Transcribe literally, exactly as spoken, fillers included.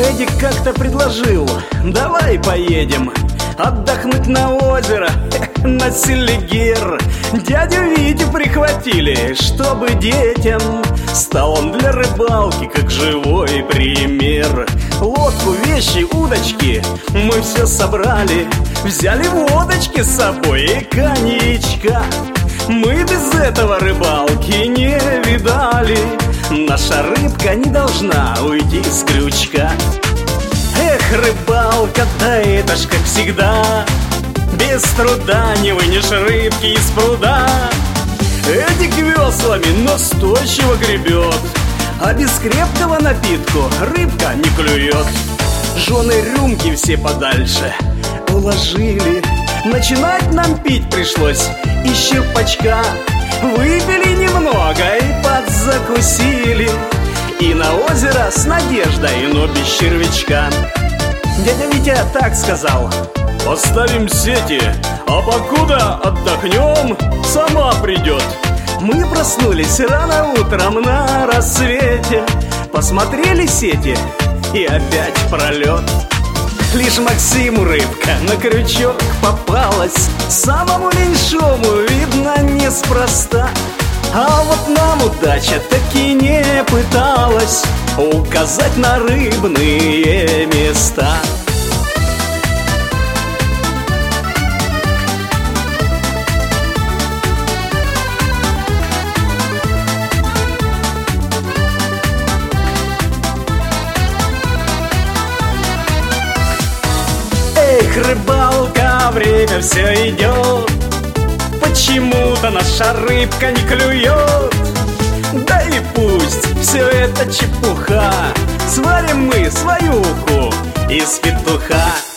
Эдик как-то предложил: давай поедем отдохнуть на озеро, на Селигер. Дядю Витю прихватили, чтобы детям стал он для рыбалки как живой пример. Лодку, вещи, удочки мы все собрали, взяли водочки с собой и коньячка. Мы без этого рыбалки не видали, наша рыбка не должна уйти с крючка. Эх, рыбалка, да это ж как всегда, без труда не вынешь рыбки из пруда. Эдик веслами настойчиво гребет, а без крепкого напитку рыбка не клюет. Жены рюмки все подальше уложили, начинать нам пить пришлось из щелпачка. Выпили немного и подзакусили, и на озеро с надеждой, но без червячка. Дядя Витя так сказал: поставим сети, а покуда отдохнем, сама придет. Мы проснулись рано утром на рассвете, посмотрели сети и опять пролет. Лишь Максиму рыбка на крючок попалась, самому меньшому, видно, неспроста. А вот нам удача таки не пыталась указать на рыбные места. Эх, рыбалка, время все идет, почему-то наша рыбка не клюет. Да и пусть все это чепуха, сварим мы свою уху из петуха.